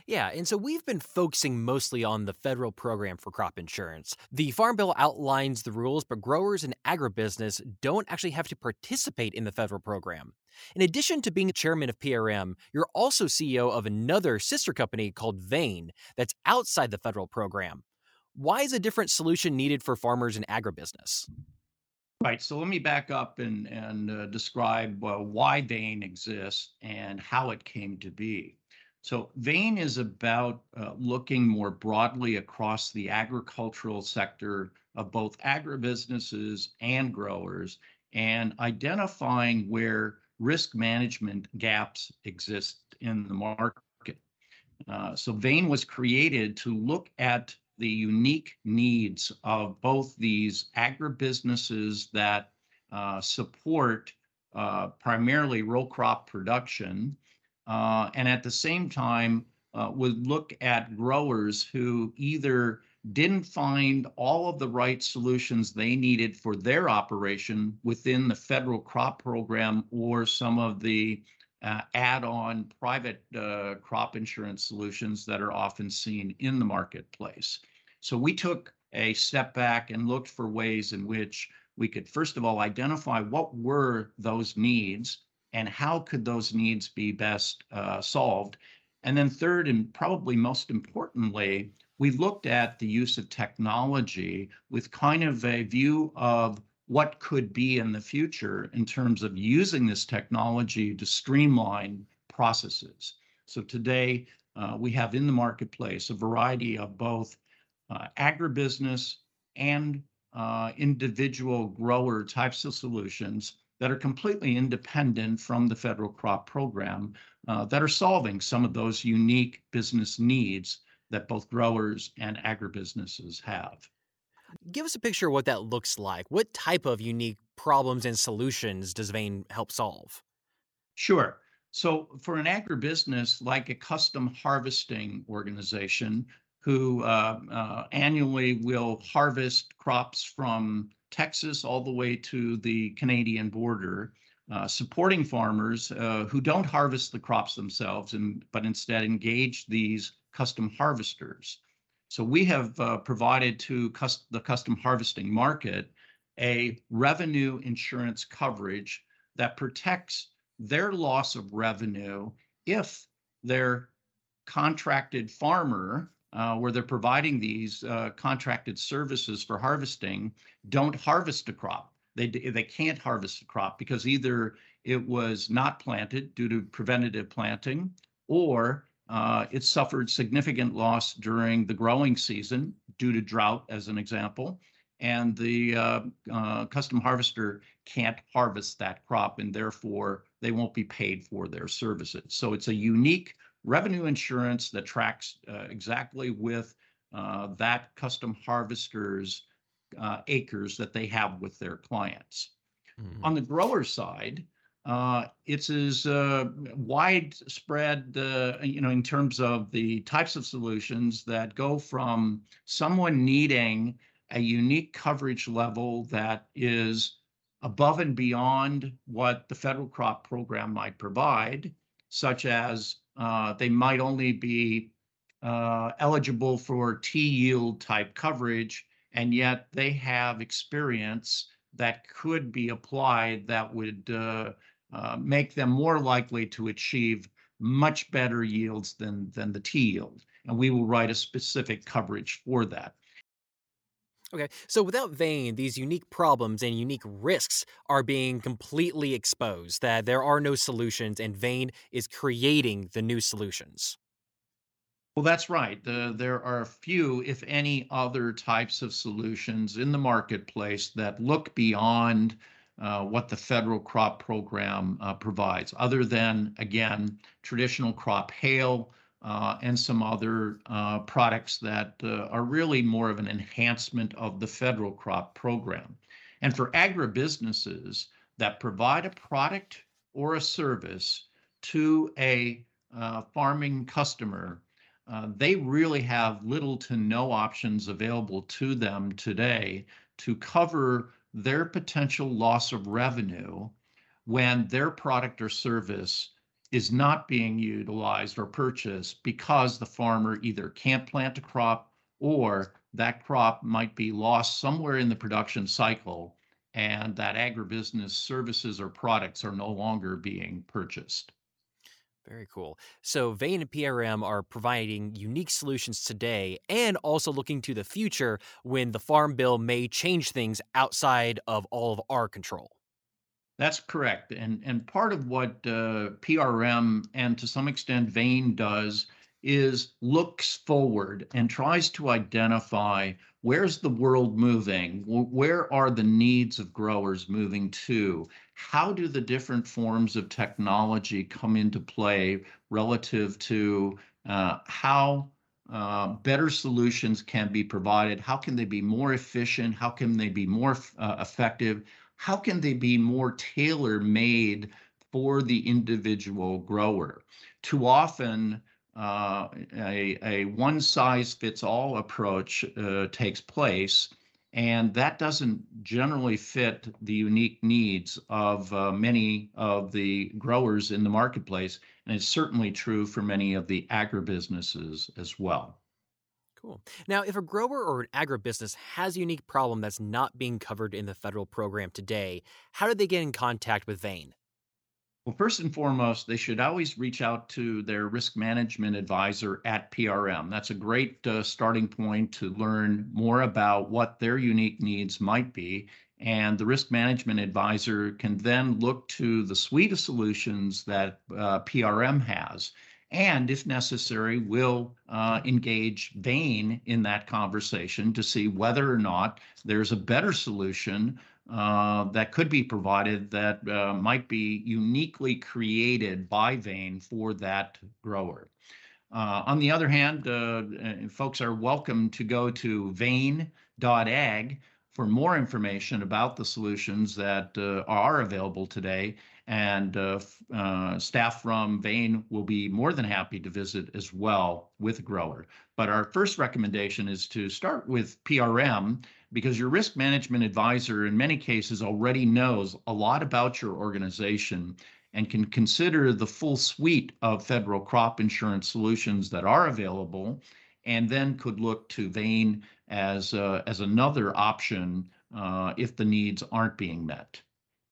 Yeah, and so we've been focusing mostly on the federal program for crop insurance. The Farm Bill outlines the rules, but growers and agribusiness don't actually have to participate in the federal program. In addition to being chairman of PRM, you're also CEO of another sister company called Vane that's outside the federal program. Why is a different solution needed for farmers and agribusiness? Right. So let me back up and describe why Vane exists and how it came to be. So Vane is about looking more broadly across the agricultural sector of both agribusinesses and growers and identifying where risk management gaps exist in the market. So Vane was created to look at the unique needs of both these agribusinesses that support primarily row crop production, and at the same time would look at growers who either didn't find all of the right solutions they needed for their operation within the federal crop program or some of the add-on private crop insurance solutions that are often seen in the marketplace. So we took a step back and looked for ways in which we could, first of all, identify what were those needs and how could those needs be best solved. And then third, and probably most importantly, we looked at the use of technology with kind of a view of what could be in the future in terms of using this technology to streamline processes. So today, we have in the marketplace a variety of both agribusiness and individual grower types of solutions that are completely independent from the federal crop program that are solving some of those unique business needs that both growers and agribusinesses have. Give us a picture of what that looks like. What type of unique problems and solutions does Vane help solve? Sure. So for an agribusiness like a custom harvesting organization who annually will harvest crops from Texas all the way to the Canadian border, supporting farmers who don't harvest the crops themselves, but instead engage these custom harvesters. So we have provided to the custom harvesting market a revenue insurance coverage that protects their loss of revenue if their contracted farmer, where they're providing these contracted services for harvesting, don't harvest a crop. They can't harvest a crop because either it was not planted due to preventative planting, or it suffered significant loss during the growing season due to drought, as an example, and the custom harvester can't harvest that crop, and therefore they won't be paid for their services. So it's a unique revenue insurance that tracks exactly with that custom harvester's acres that they have with their clients. On Mhm. the grower side, it's as widespread, in terms of the types of solutions that go from someone needing a unique coverage level that is above and beyond what the federal crop program might provide, such as they might only be eligible for T yield type coverage, and yet they have experience that could be applied that would make them more likely to achieve much better yields than the T yield. And we will write a specific coverage for that. Okay, so without Vane, these unique problems and unique risks are being completely exposed, that there are no solutions, and Vane is creating the new solutions. Well, that's right. There are few, if any, other types of solutions in the marketplace that look beyond what the federal crop program provides, other than, again, traditional crop hail and some other products that are really more of an enhancement of the federal crop program. And for agribusinesses that provide a product or a service to a farming customer, they really have little to no options available to them today to cover their potential loss of revenue when their product or service is not being utilized or purchased because the farmer either can't plant a crop or that crop might be lost somewhere in the production cycle and that agribusiness services or products are no longer being purchased. Very cool. So Vane and PRM are providing unique solutions today and also looking to the future when the Farm Bill may change things outside of all of our control. That's correct. And part of what PRM and to some extent Vane does is looks forward and tries to identify where's the world moving? Where are the needs of growers moving to? How do the different forms of technology come into play relative to how better solutions can be provided? How can they be more efficient? How can they be more effective? How can they be more tailor made for the individual grower? Too often, a one size fits all approach takes place, and that doesn't generally fit the unique needs of many of the growers in the marketplace. And it's certainly true for many of the agribusinesses as well. Cool. Now, if a grower or an agribusiness has a unique problem that's not being covered in the federal program today, how do they get in contact with Vane? Well, first and foremost, they should always reach out to their risk management advisor at PRM. That's a great starting point to learn more about what their unique needs might be. And the risk management advisor can then look to the suite of solutions that PRM has. And if necessary, will engage Vane in that conversation to see whether or not there's a better solution that could be provided that might be uniquely created by Vane for that grower. On the other hand, folks are welcome to go to vane.ag for more information about the solutions that are available today. And staff from Vane will be more than happy to visit as well with a grower. But our first recommendation is to start with PRM because your risk management advisor in many cases already knows a lot about your organization and can consider the full suite of federal crop insurance solutions that are available, and then could look to Vane as another option if the needs aren't being met.